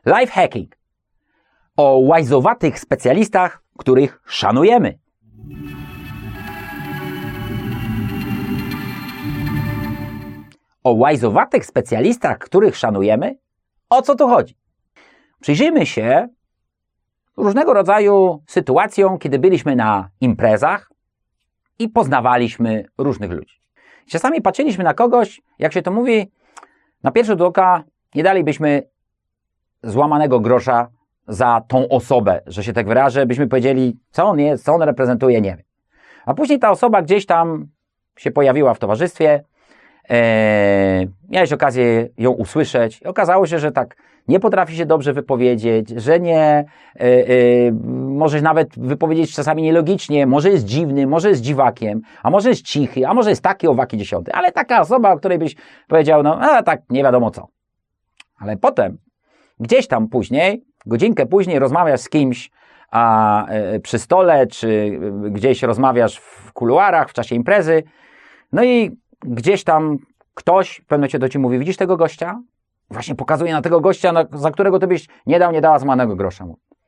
Lifehacking. O łajzowatych specjalistach, których szanujemy. O łajzowatych specjalistach, których szanujemy? O co tu chodzi? Przyjrzyjmy się różnego rodzaju sytuacjom, kiedy byliśmy na imprezach i poznawaliśmy różnych ludzi. Czasami patrzyliśmy na kogoś, jak się to mówi, na pierwszy rzut oka nie dalibyśmy złamanego grosza za tą osobę, że się tak wyrażę, byśmy powiedzieli, co on jest, co on reprezentuje, nie wiem. A później ta osoba gdzieś tam się pojawiła w towarzystwie, miałeś okazję ją usłyszeć i okazało się, że tak nie potrafi się dobrze wypowiedzieć, że nie, możesz nawet wypowiedzieć czasami nielogicznie, może jest dziwny, może jest dziwakiem, a może jest cichy, a może jest taki, owaki, dziesiąty, ale taka osoba, o której byś powiedział, no tak nie wiadomo co. Ale potem, gdzieś tam później, godzinkę później rozmawiasz z kimś przy stole, czy gdzieś rozmawiasz w kuluarach, w czasie imprezy, no i gdzieś tam ktoś w pewnym momencie do ciebie mówi, widzisz tego gościa? Właśnie pokazuje na tego gościa, za którego ty byś nie dała złamanego grosza.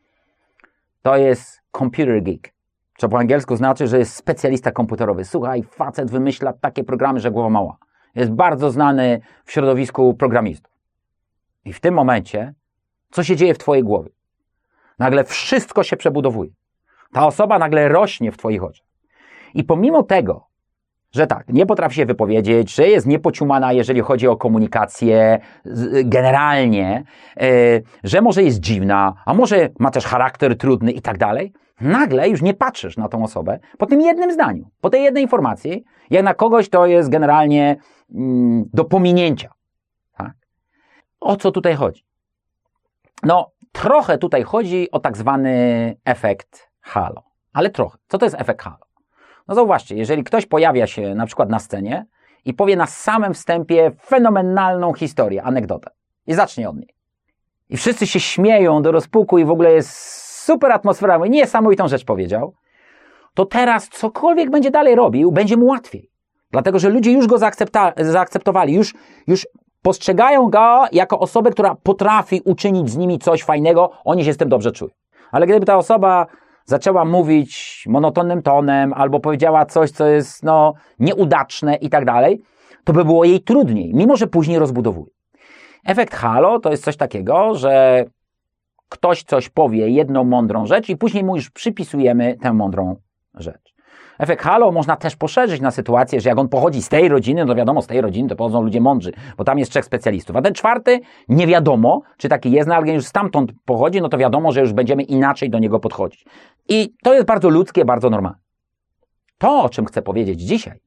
To jest computer geek, co po angielsku znaczy, że jest specjalista komputerowy. Słuchaj, facet wymyśla takie programy, że głowa mała. Jest bardzo znany w środowisku programistów. I w tym momencie, co się dzieje w twojej głowie? Nagle wszystko się przebudowuje. Ta osoba nagle rośnie w twoich oczach. I pomimo tego, że tak, nie potrafi się wypowiedzieć, że jest niepociumana, jeżeli chodzi o komunikację generalnie, że może jest dziwna, a może ma też charakter trudny i tak dalej, nagle już nie patrzysz na tą osobę po tym jednym zdaniu, po tej jednej informacji, jak na kogoś to jest generalnie do pominięcia. Tak? O co tutaj chodzi? No, trochę tutaj chodzi o tak zwany efekt halo, ale trochę. Co to jest efekt halo? No zauważcie, jeżeli ktoś pojawia się na przykład na scenie i powie na samym wstępie fenomenalną historię, anegdotę i zacznie od niej. I wszyscy się śmieją do rozpuku i w ogóle jest super atmosfera, niesamowitą rzecz powiedział, to teraz cokolwiek będzie dalej robił, będzie mu łatwiej. Dlatego, że ludzie już go zaakceptowali, już postrzegają go jako osobę, która potrafi uczynić z nimi coś fajnego, oni się z tym dobrze czują. Ale gdyby ta osoba zaczęła mówić monotonnym tonem albo powiedziała coś, co jest nieudaczne i tak dalej, to by było jej trudniej, mimo że później rozbudowuje. Efekt halo to jest coś takiego, że ktoś coś powie, jedną mądrą rzecz i później mu już przypisujemy tę mądrą rzecz. Efekt halo można też poszerzyć na sytuację, że jak on pochodzi z tej rodziny, no to wiadomo, z tej rodziny to pochodzą ludzie mądrzy, bo tam jest 3 specjalistów. A ten 4 nie wiadomo, czy taki jest, ale jak już stamtąd pochodzi, no to wiadomo, że już będziemy inaczej do niego podchodzić. I to jest bardzo ludzkie, bardzo normalne. To, o czym chcę powiedzieć dzisiaj,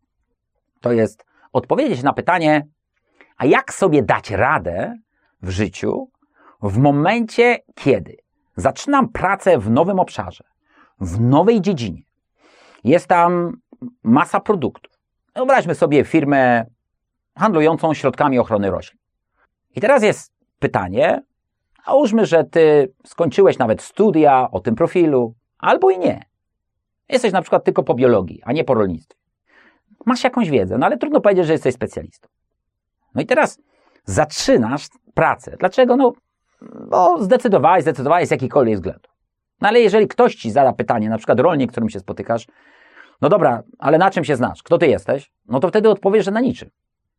to jest odpowiedzieć na pytanie, a jak sobie dać radę w życiu w momencie, kiedy zaczynam pracę w nowym obszarze, w nowej dziedzinie, jest tam masa produktów. Wyobraźmy sobie firmę handlującą środkami ochrony roślin. I teraz jest pytanie, a załóżmy, że ty skończyłeś nawet studia o tym profilu, albo i nie. Jesteś na przykład tylko po biologii, a nie po rolnictwie. Masz jakąś wiedzę, no ale trudno powiedzieć, że jesteś specjalistą. No i teraz zaczynasz pracę. Dlaczego? No bo zdecydowałeś z jakichkolwiek względów. No ale jeżeli ktoś ci zada pytanie, na przykład rolnik, z którym się spotykasz, no dobra, ale na czym się znasz? Kto ty jesteś? No to wtedy odpowiesz, że na niczym.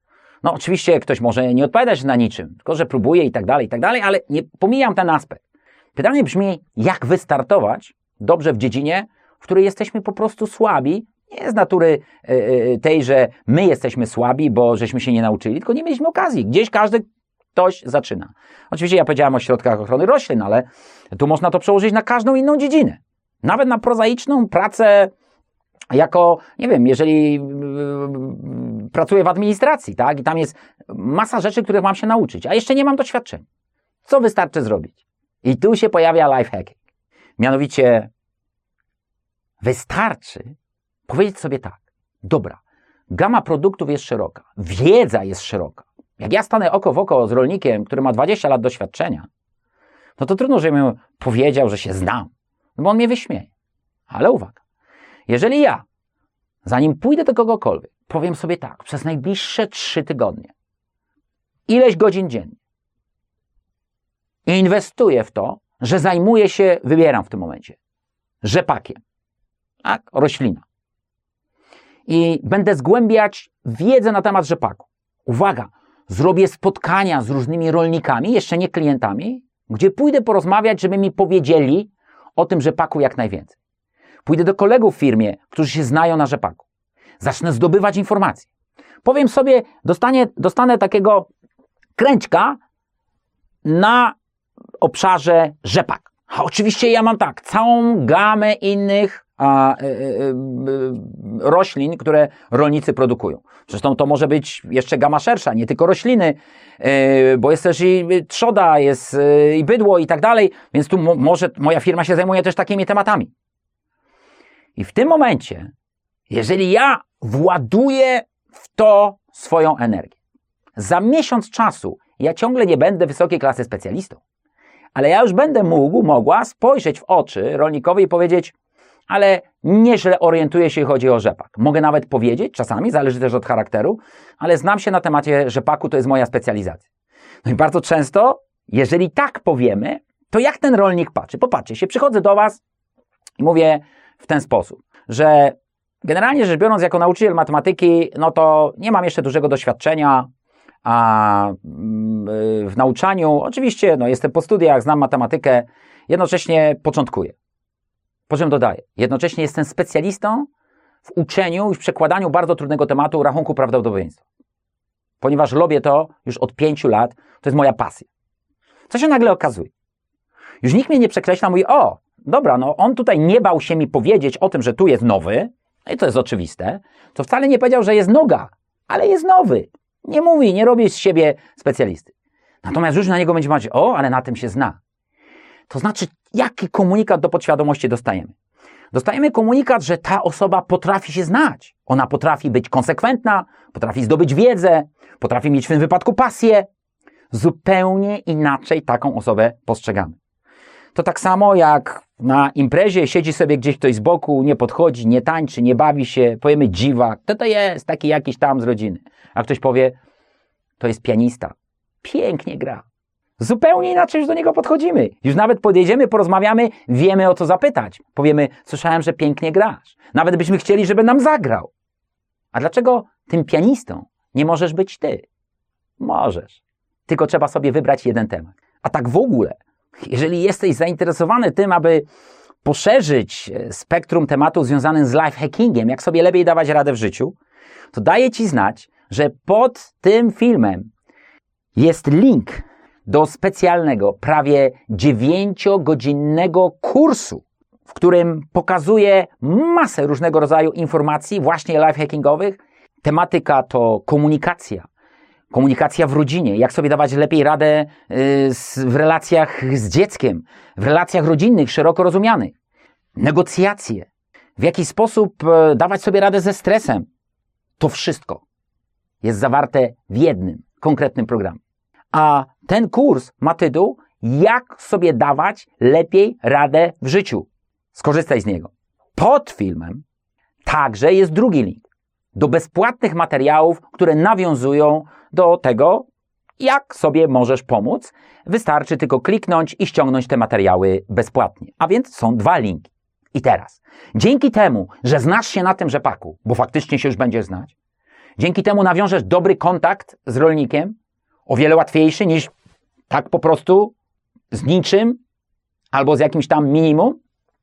No oczywiście ktoś może nie odpowiadać na niczym, tylko że próbuje i tak dalej, ale nie pomijam ten aspekt. Pytanie brzmi, jak wystartować dobrze w dziedzinie, w której jesteśmy po prostu słabi, nie z natury tej, że my jesteśmy słabi, bo żeśmy się nie nauczyli, tylko nie mieliśmy okazji. Gdzieś ktoś zaczyna. Oczywiście ja powiedziałem o środkach ochrony roślin, ale tu można to przełożyć na każdą inną dziedzinę. Nawet na prozaiczną pracę jako, nie wiem, jeżeli pracuję w administracji, tak? I tam jest masa rzeczy, których mam się nauczyć, a jeszcze nie mam doświadczenia. Co wystarczy zrobić? I tu się pojawia lifehacking. Mianowicie wystarczy powiedzieć sobie tak, dobra, gama produktów jest szeroka, wiedza jest szeroka. Jak ja stanę oko w oko z rolnikiem, który ma 20 lat doświadczenia, no to trudno, żebym powiedział, że się znam, no bo on mnie wyśmieje. Ale uwaga, jeżeli ja, zanim pójdę do kogokolwiek, powiem sobie tak, przez najbliższe 3 tygodnie, ileś godzin dziennie, inwestuję w to, że zajmuję się, wybieram w tym momencie, rzepakiem. Tak? Roślina. I będę zgłębiać wiedzę na temat rzepaku. Uwaga, zrobię spotkania z różnymi rolnikami, jeszcze nie klientami, gdzie pójdę porozmawiać, żeby mi powiedzieli o tym rzepaku jak najwięcej. Pójdę do kolegów w firmie, którzy się znają na rzepaku. Zacznę zdobywać informacje. Powiem sobie, dostanę takiego kręćka na obszarze rzepak. A oczywiście ja mam tak, całą gamę innych roślin, które rolnicy produkują. Zresztą to może być jeszcze gama szersza, nie tylko rośliny, bo jest też i trzoda, jest i bydło i tak dalej, więc tu może moja firma się zajmuje też takimi tematami. I w tym momencie, jeżeli ja właduję w to swoją energię, za miesiąc czasu ja ciągle nie będę wysokiej klasy specjalistą, ale ja już będę mogła spojrzeć w oczy rolnikowi i powiedzieć, ale nieźle orientuję się, jeśli chodzi o rzepak. Mogę nawet powiedzieć, czasami, zależy też od charakteru, ale znam się na temacie rzepaku, to jest moja specjalizacja. No i bardzo często, jeżeli tak powiemy, to jak ten rolnik patrzy? Popatrzcie się, przychodzę do Was i mówię w ten sposób, że generalnie rzecz biorąc, jako nauczyciel matematyki, no to nie mam jeszcze dużego doświadczenia w nauczaniu. Oczywiście, no jestem po studiach, znam matematykę, jednocześnie początkuję. Po czym dodaję, jednocześnie jestem specjalistą w uczeniu i w przekładaniu bardzo trudnego tematu rachunku prawdopodobieństwa. Ponieważ robię to już od 5 lat, to jest moja pasja. Co się nagle okazuje? Już nikt mnie nie przekreśla, mówi, o, dobra, no on tutaj nie bał się mi powiedzieć o tym, że tu jest nowy, i to jest oczywiste, to wcale nie powiedział, że jest noga, ale jest nowy. Nie mówi, nie robi z siebie specjalisty. Natomiast już na niego będzie mówić, o, ale na tym się zna. To znaczy, jaki komunikat do podświadomości dostajemy? Dostajemy komunikat, że ta osoba potrafi się znać. Ona potrafi być konsekwentna, potrafi zdobyć wiedzę, potrafi mieć w tym wypadku pasję. Zupełnie inaczej taką osobę postrzegamy. To tak samo jak na imprezie siedzi sobie gdzieś ktoś z boku, nie podchodzi, nie tańczy, nie bawi się, powiemy dziwak, to jest taki jakiś tam z rodziny. A ktoś powie, to jest pianista, pięknie gra. Zupełnie inaczej już do niego podchodzimy. Już nawet podjedziemy, porozmawiamy, wiemy o co zapytać. Powiemy, słyszałem, że pięknie grasz. Nawet byśmy chcieli, żeby nam zagrał. A dlaczego tym pianistą nie możesz być ty? Możesz. Tylko trzeba sobie wybrać jeden temat. A tak w ogóle, jeżeli jesteś zainteresowany tym, aby poszerzyć spektrum tematów związanych z lifehackingiem, jak sobie lepiej dawać radę w życiu, to daję Ci znać, że pod tym filmem jest link do specjalnego, prawie 9-godzinnego kursu, w którym pokazuję masę różnego rodzaju informacji, właśnie lifehackingowych. Tematyka to komunikacja. Komunikacja w rodzinie, jak sobie dawać lepiej radę w relacjach z dzieckiem, w relacjach rodzinnych, szeroko rozumianych. Negocjacje, w jaki sposób dawać sobie radę ze stresem. To wszystko jest zawarte w jednym konkretnym programie. A ten kurs ma tytuł Jak sobie dawać lepiej radę w życiu. Skorzystaj z niego. Pod filmem także jest drugi link do bezpłatnych materiałów, które nawiązują do tego, jak sobie możesz pomóc. Wystarczy tylko kliknąć i ściągnąć te materiały bezpłatnie. A więc są 2 linki. I teraz, dzięki temu, że znasz się na tym rzepaku, bo faktycznie się już będziesz znać, dzięki temu nawiążesz dobry kontakt z rolnikiem, o wiele łatwiejszy niż tak po prostu z niczym albo z jakimś tam minimum.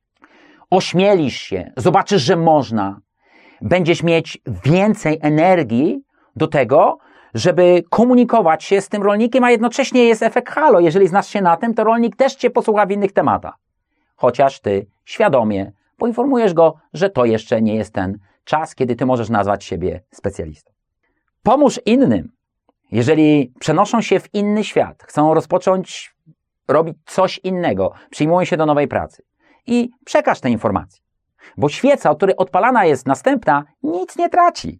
Ośmielisz się, zobaczysz, że można. Będziesz mieć więcej energii do tego, żeby komunikować się z tym rolnikiem, a jednocześnie jest efekt halo. Jeżeli znasz się na tym, to rolnik też Cię posłucha w innych tematach. Chociaż Ty świadomie poinformujesz go, że to jeszcze nie jest ten czas, kiedy Ty możesz nazwać siebie specjalistą. Pomóż innym. Jeżeli przenoszą się w inny świat, chcą rozpocząć robić coś innego, przyjmują się do nowej pracy i przekaż te informacje. Bo świeca, od której odpalana jest następna, nic nie traci.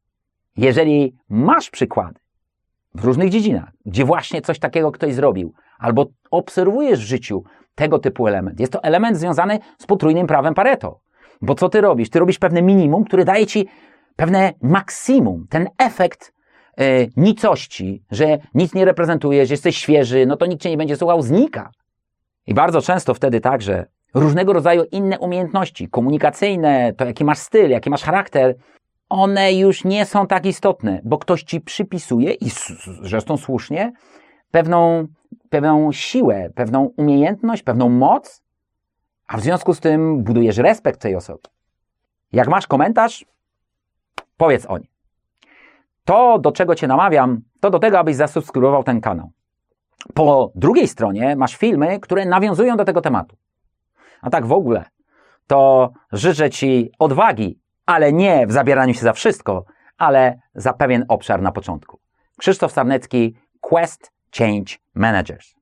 Jeżeli masz przykłady w różnych dziedzinach, gdzie właśnie coś takiego ktoś zrobił, albo obserwujesz w życiu tego typu element, jest to element związany z potrójnym prawem Pareto. Bo co ty robisz? Ty robisz pewne minimum, które daje ci pewne maksimum, ten efekt nicości, że nic nie reprezentujesz, że jesteś świeży, no to nikt cię nie będzie słuchał, znika. I bardzo często wtedy tak, że różnego rodzaju inne umiejętności komunikacyjne, to jaki masz styl, jaki masz charakter, one już nie są tak istotne, bo ktoś ci przypisuje i zresztą słusznie pewną siłę, pewną umiejętność, pewną moc, a w związku z tym budujesz respekt tej osoby. Jak masz komentarz, powiedz o nim. To, do czego cię namawiam, to do tego, abyś zasubskrybował ten kanał. Po drugiej stronie masz filmy, które nawiązują do tego tematu. A tak w ogóle, to życzę ci odwagi, ale nie w zabieraniu się za wszystko, ale za pewien obszar na początku. Krzysztof Sarnecki, Quest Change Managers.